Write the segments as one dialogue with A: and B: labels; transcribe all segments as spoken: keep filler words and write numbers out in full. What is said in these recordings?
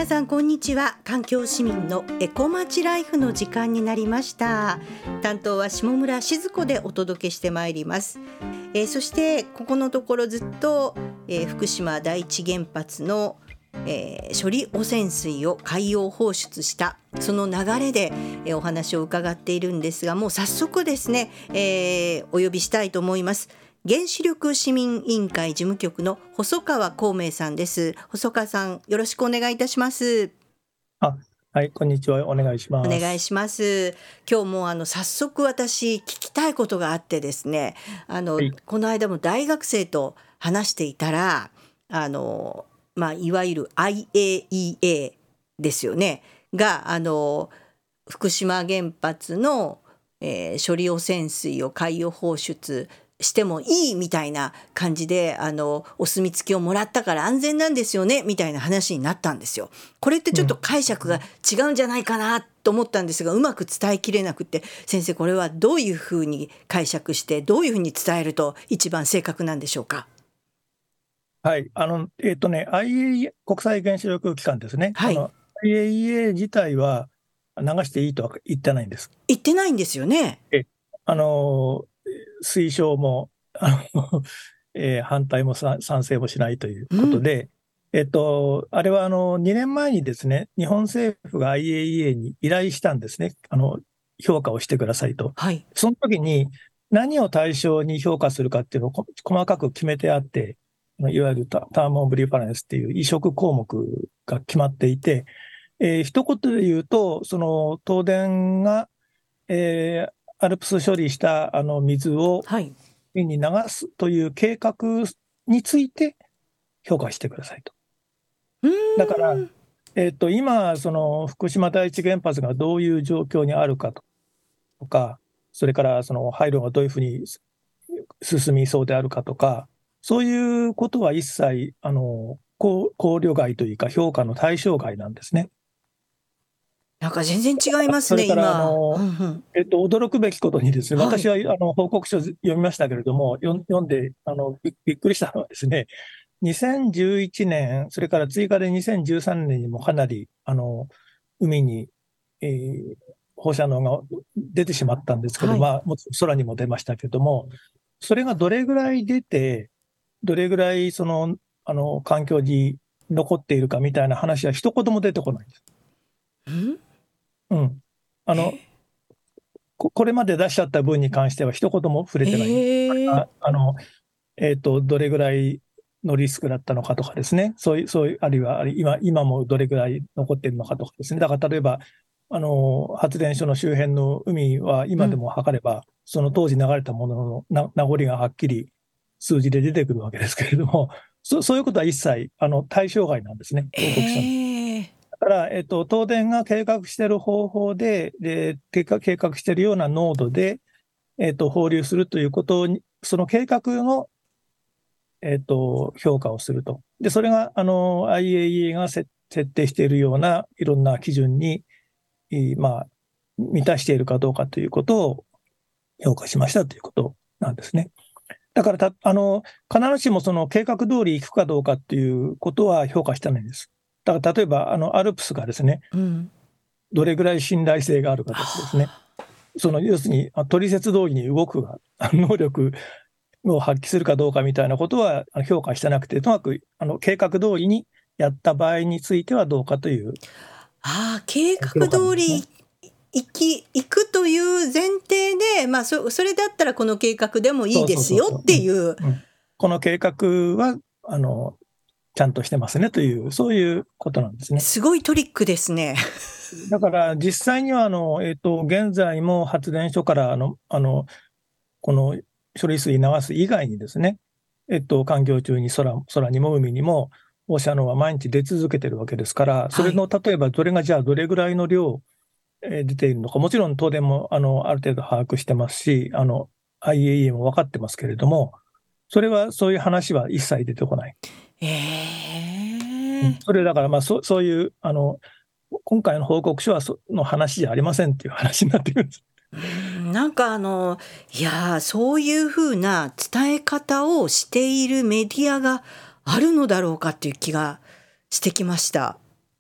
A: 皆さんこんにちは。環境市民のエコまちライフの時間になりました。担当は下村静子でお届けしてまいります。えー、そしてここのところずっと、えー、福島第一原発の、えー、処理汚染水を海洋放出したその流れで、えー、お話を伺っているんですが、もう早速ですね、えー、お呼びしたいと思います。原子力市民委員会事務局の細川孔明さんです。細川さん、よろしくお願いいたします。
B: あ、はい、こんにちは。お願いします。
A: お願いします。今日もあの早速私聞きたいことがあってですね、あの、はい、この間も大学生と話していたら、あの、まあ、いわゆる アイエーイーエー ですよねが、あの福島原発の、えー、処理汚染水を海洋放出してもいいみたいな感じで、あのお墨付きをもらったから安全なんですよねみたいな話になったんですよ。これってちょっと解釈が違うんじゃないかなと思ったんですが、うまく伝えきれなくて、先生これはどういうふうに解釈してどういうふうに伝えると一番正確なんでしょうか。
B: はい、あのえっ、ー、とね アイエーイーエー 国際原子力機関ですね、
A: はい、
B: あの アイエーイーエー 自体は流していいとは言ってないんです。
A: 言ってないんですよね。
B: えあの推奨もあの、えー、反対も賛成もしないということで、うん、えっと、あれはあのにねんまえにですね、日本政府が アイエーイーエー に依頼したんですね、あの評価をしてくださいと。
A: はい、
B: その時に何を対象に評価するかっていうのを細かく決めてあって、いわゆるタームオブリファレンスっていう移植項目が決まっていて、えー、一言で言うと、その東電が、えー、アルプス処理したあの水を海に流すという計画について評価してくださいと。だから、えー、と今、その福島第一原発がどういう状況にあるかとか、それからその廃炉がどういうふうに進みそうであるかとか、そういうことは一切あの考慮外というか評価の対象外なんですね。
A: なんか全然違いますね、
B: それからあの、
A: うんうん、
B: えっと、驚くべきことにですね、
A: はい、
B: 私はあの報告書読みましたけれども、読んであの び, びっくりしたのはですね、にせんじゅういちねん、それから追加でにせんじゅうさんねんにもかなりあの海に、えー、放射能が出てしまったんですけど、はい、まあ、もちろん空にも出ましたけども、それがどれぐらい出て、どれぐらいそのあの環境に残っているかみたいな話は一言も出てこないんです。
A: ん
B: うん、あのこれまで出しちゃった分に関しては一言も触れてない。
A: えー、
B: ああのえーと、どれぐらいのリスクだったのかとかですね、そういう、そういうあるいは今、今もどれぐらい残っているのかとかですね、だから例えば、あの発電所の周辺の海は今でも測れば、うん、その当時流れたもののな名残がはっきり数字で出てくるわけですけれども、そ, そういうことは一切あの対象外なんですね、報告書の。えーだから、えっと、東電が計画している方法で、で計画計画しているような濃度で、えっと、放流するということに、その計画の、えっと、評価をすると。で、それがあの アイエーイーエー が設定しているようないろんな基準に、まあ、満たしているかどうかということを評価しましたということなんですね。だからたあの必ずしもその計画通り行くかどうかということは評価してないんです。だから例えばあのアルプスがですね、うん、どれぐらい信頼性があるかとかですね、その要するに取説通りに動く能力を発揮するかどうかみたいなことは評価してなくて、とにかくあの計画通りにやった場合についてはどうかという。
A: ああ、計画通り行き行くという前提で、まあ、そ, それだったらこの計画でもいいですよっていう。
B: この計画はあのちゃんとしてますねという、そういうことなんですね。
A: すごいトリックですね。
B: だから実際にはあの、えーと、現在も発電所からあのあのこの処理水流す以外にですね、えっと、環境中に 空, 空にも海にも放射能は毎日出続けてるわけですから、それの例えばどれがじゃあどれぐらいの量出ているのか、もちろん東電もあのある程度把握してますし、あの アイエーイーエー も分かってますけれども、それはそういう話は一切出てこない。
A: えー、
B: それだからまあ そ, そういうあの今回の報告書はその話じゃありませんっていう話になってくるんです。
A: なんかあのいやそういうふうな伝え方をしているメディアがあるのだろうかっていう気がしてきました。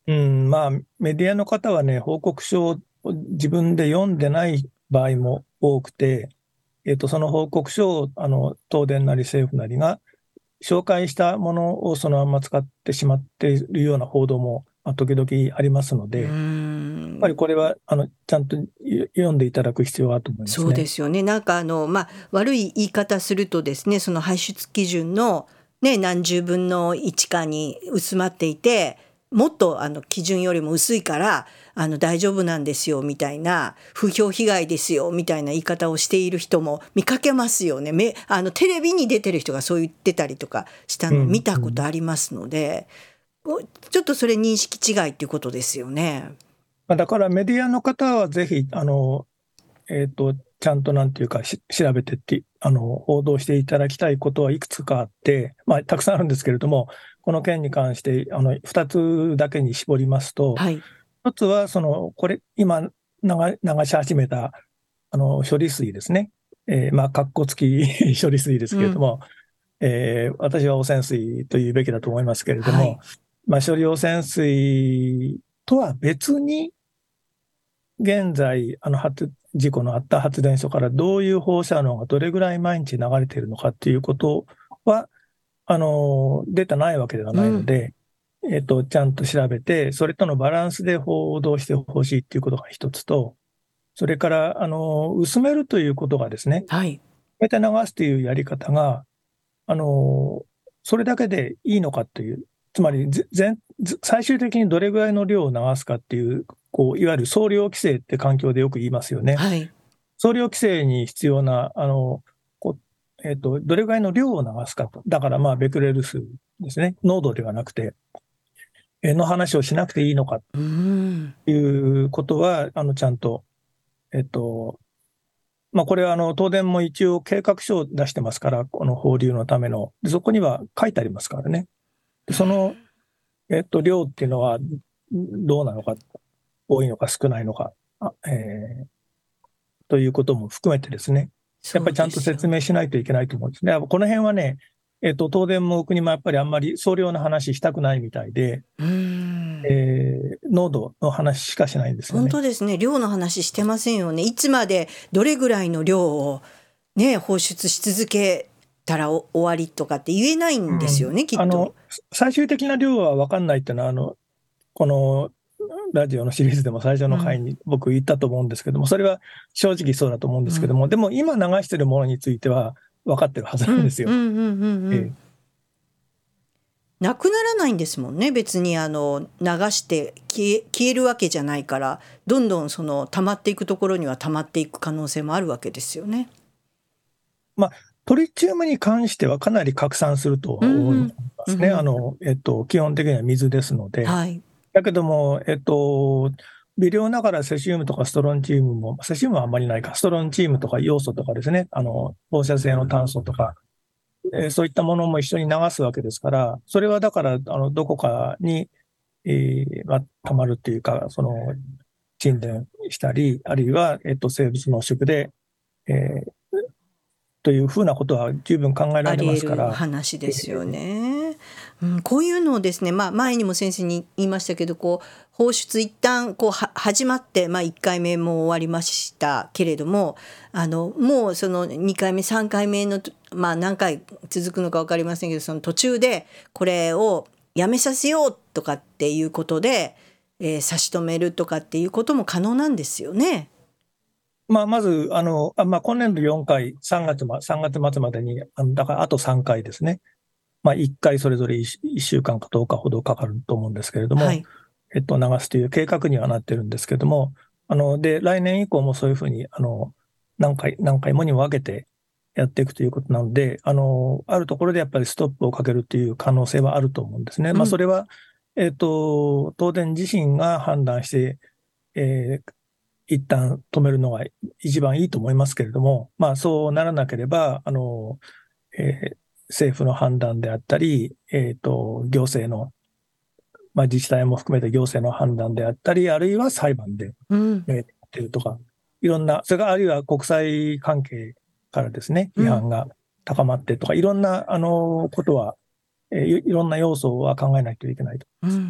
B: うん、まあ、メディアの方はね、報告書を自分で読んでない場合も多くて、えっと、その報告書をあの東電なり政府なりが紹介したものをそのまま使ってしまっているような報道も、まあ、時々ありますの
A: うー
B: で、やっぱり
A: ん。
B: これはあのちゃんと読んでいただく必要があると思います
A: そうで
B: ね。
A: すよね。なんかあの、まあ、悪い言い方するとですね、その排出基準の、ね、何十分のいちかに薄まっていて、もっとあの基準よりも薄いからあの大丈夫なんですよみたいな、風評被害ですよみたいな言い方をしている人も見かけますよね。めあのテレビに出てる人がそう言ってたりとかしたのを見
B: うん、
A: たこと
B: うん。
A: ありますので、おちょっとそれ認識違いっていうことですよね。
B: まあだからメディアの方はぜひ、あの、えっと、ちゃんとなんていうかし調べてって、あの、報道していただきたいことはいくつかあって、まあ、たくさんあるんですけれども、この件に関して、あの、ふたつだけに絞りますと、
A: はい。
B: ひとつは、その、これ、今、流流し始めた、あの、処理水ですね。えーまあ、かっこつき処理水です
A: うん。
B: けれども、えー私は汚染水というべきだと思いますけれども、
A: はい。
B: まあ、処理汚染水とは別に、現在、あの発事故のあった発電所からどういう放射能がどれぐらい毎日流れているのかっていうことは、あのデータないわけでは
A: うん。
B: ないので、えっと、ちゃんと調べて、それとのバランスで報道してほしいっていうことが一つと、それから、あの薄めるということがですね、
A: はい。
B: めて流すというやり方が、あのそれだけでいいのかという、つまりぜ全最終的にどれぐらいの量を流すかっていう、こういわゆる総量規制って環境でよく言いますよね。
A: はい。
B: 総量規制に必要な、あのこうえっとどれぐらいの量を流すかと、だからまあベクレル数ですね、濃度ではなくて、えの話をしなくていいのか
A: うーん。
B: ということは、あのちゃんと、えっとまあ、これはあの東電も一応計画書を出してますから、この放流のための、でそこには書いてありますからね。でそのえっと、量っていうのはどうなのか、多いのか少ないのか、あえーということも含めてですね、やっ
A: そう
B: ぱりちゃんと
A: ですよ
B: 説明しないといけないと思うんですね。この辺はね、えっと、東電も国もやっぱりあんまり総量の話したくないみたいで、
A: うーん。
B: えー濃度の話しかしないんですよ
A: 本
B: ね。
A: 当ですね。量の話してませんよね。いつまでどれぐらいの量をね、放出し続けたらお終わりとかって言えないん
B: うん、
A: ですよね、きっと。
B: あの最終的な量は分かんないっていうのは、あのこのラジオのシリーズでも最初
A: うん。
B: の回に僕言ったと思うんですけども、それは正直そうだと思うんで
A: うん。
B: すけども、でも今流してるものについては分かってるはず
A: うん。
B: なんですよ。
A: うんうんうんうん。
B: ええ、
A: なくならないんですもんね。別にあの流して消え消えるわけじゃないから、どんどんその溜まっていくところには溜まっていく可能性もあるわけですよね。
B: まあ、トリチウムに関してはかなり拡散するとは思いま
A: うんうん。うん
B: すね。
A: うん。
B: あの、えっと、基本的には水ですので。
A: はい。
B: だけども、えっと、微量ながらセシウムとかストロンチウムも、セシウムはあんまりないか、ストロンチウムとか要素とかですね、あの、放射性の炭素とか、えーそういったものも一緒に流すわけですから、それはだから、あの、どこかに、えーまあ、溜まるっていうか、その、沈殿したり、あるいは、えっと、生物濃縮で、えーというふうなことは十分考えられ
A: あり得る
B: ますから、
A: 話
B: え
A: ですよ
B: ー
A: ね。うん、こういうのをですね、まあ、前にも先生に言いましたけど、こう放出一旦こうは始まって、まあ、いっかいめも終わりましたけれども、あのもうそのにかいめさんかいめの、まあ、何回続くのか分かりませんけど、その途中でこれをやめさせようとかっていうことで、えー差し止めるとかっていうことも可能なんですよね。
B: まあ、まず、あの、あまあ、今年度よんかい、さんがつま、さんがつ末までに、あのだからあとさんかいですね。まあ、いっかいそれぞれいっしゅうかんかとおかほどかかると思うんですけれども、
A: はい。
B: えっと、流すという計画にはなってるんですけども、あの、で、来年以降もそういうふうに、あの、何回、何回もに分けてやっていくということなので、あの、あるところでやっぱりストップをかけるという可能性はあると思うんですね。まあ、そ
A: うん。
B: れは、えっと、東電自身が判断して、えー一旦止めるのが一番いいと思いますけれども、まあ、そうならなければ、あの、えー政府の判断であったり、えっと、行政の、まあ、自治体も含めて行政の判断であったり、あるいは裁判で、
A: うん。
B: えーやってるとか、いろんな、それからあるいは国際関係からですね、
A: うん。
B: 批判が高まってとか、いろんな、あの、ことは、えーいいろんな要素は考えないといけないと。
A: うん。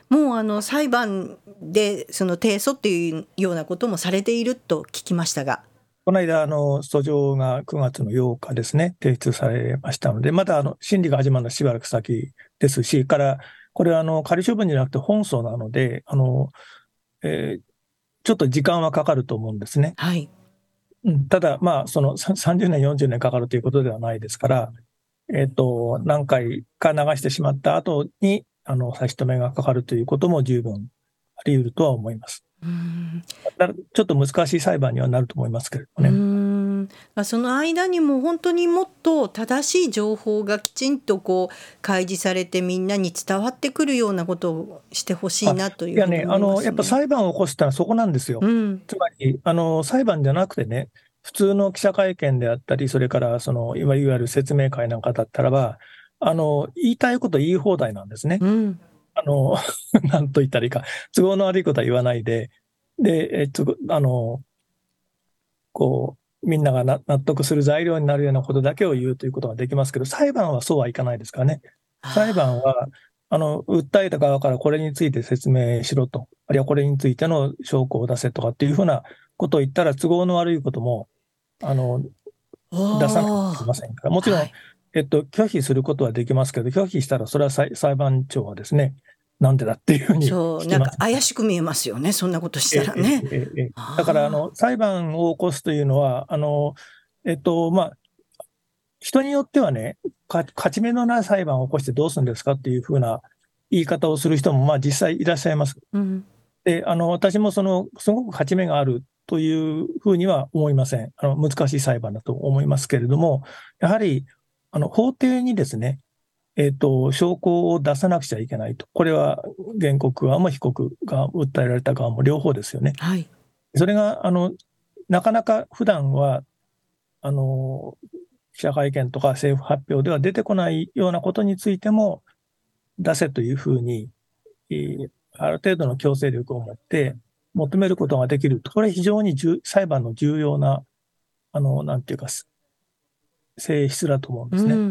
A: もうあの裁判でその提訴っていうようなこともされていると聞きましたが、
B: この間、あの訴状がくがつのようかですね、提出されましたので、まだあの審理が始まるのはしばらく先ですし、からこれはあの仮処分じゃなくて本訴なので、あの、えー、ちょっと時間はかかると思うんですね。
A: はい。
B: うん、ただ、まあ、そのさんじゅうねん、よんじゅうねんかかるということではないですから、えっと、何回か流してしまった後に、あの、差し止めがかかるということも十分あり得るとは思います。
A: うーん
B: だちょっと難しい裁判にはなると思いますけれどね。
A: うーんその間にも本当にもっと正しい情報がきちんとこう開示されてみんなに伝わってくるようなことをしてほしいなというふうに
B: いやね、あの、
A: 思いますね。
B: やっぱ裁判を起こすってのはそこなんですよ。
A: うん、
B: つまり、あの、裁判じゃなくてね、普通の記者会見であったり、それからそのいわゆる説明会なんかだったらば、あの、言いたいこと言い放題なんですね。
A: うん、
B: あの、なんと言ったらいいか、都合の悪いことは言わないで、で、えっと、あの、こう、みんながな納得する材料になるようなことだけを言うということができますけど、裁判はそうはいかないですからね。裁判は、あの、訴えた側からこれについて説明しろと、あるいはこれについての証拠を出せとかっていうふうなことを言ったら、都合の悪いことも、あの、出さないといけませんから、もちろん、
A: はい、
B: えっと、拒否することはできますけど、拒否したら、それは裁裁判長はですね、なんでだっていうふうに
A: そう
B: 聞きます。
A: なんか怪しく見えますよね、そんなことしたらね。
B: ええええええだからあの、裁判を起こすというのは、あのえっとまあ、人によってはね、か勝ち目のない裁判を起こしてどうするんですかっていうふうな言い方をする人もまあ実際いらっしゃいます。
A: うん、
B: であの私もそのすごく勝ち目があるというふうには思いません。あの難しい裁判だと思いますけれども、やはりあの法廷にですね、えっと、証拠を出さなくちゃいけないと。これは原告側も被告が訴えられた側も両方ですよね。
A: はい、
B: それがあのなかなか普段はあの記者会見とか政府発表では出てこないようなことについても出せというふうに、えーある程度の強制力を持って求めることができる。これ非常に裁判の重要な、あの、なんていうか、性質だと思うんですね。
A: うんうん、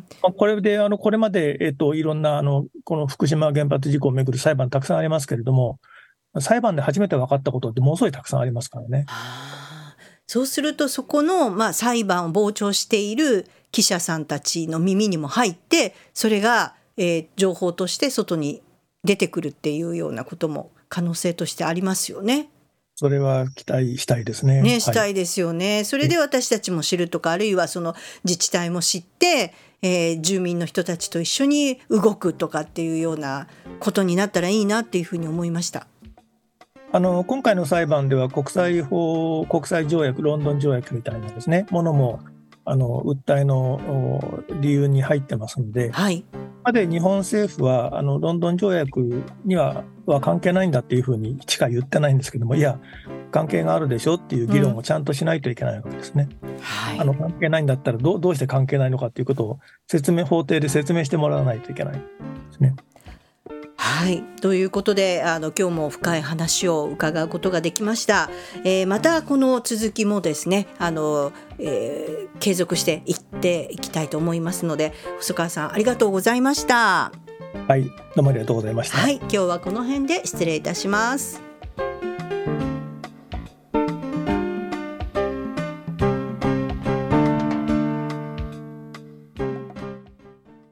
B: これで、あの、これまで、えっと、いろんな、あの、この福島原発事故をめぐる裁判たくさんありますけれども、裁判で初めて分かったことってものすごいたくさんありますからね。
A: あそうするとそこの、まあ、裁判を傍聴している記者さんたちの耳にも入ってそれが、えー情報として外に出てくるっていうようなことも可能性としてありますよね。
B: それは期待したいですね。
A: ね、し
B: はい。
A: たいですよね。それで私たちも知るとか、あるいはその自治体も知って、えー住民の人たちと一緒に動くとかっていうようなことになったらいいなっていうふうに思いました。
B: あの、今回の裁判では国際法、国際条約、ロンドン条約みたいなですね、ものも、あの、訴えのお理由に入ってますので、
A: はい。
B: まで日本政府は、あの、ロンドン条約には、は関係ないんだっていうふうにしか言ってないんですけども、いや、関係があるでしょっていう議論をちゃんとしないといけないわけですね。
A: はい
B: あの、関係ないんだったらどう、どうして関係ないのかっていうことを説明、法廷で説明してもらわないといけないですね。
A: はい、ということであの今日も深い話を伺うことができました。えーまたこの続きもですねあの、えー継続していっていきたいと思いますので、細川さんありがとうございました。
B: はい、どうもありがとうございました。
A: はい、今日はこの辺で失礼いたします。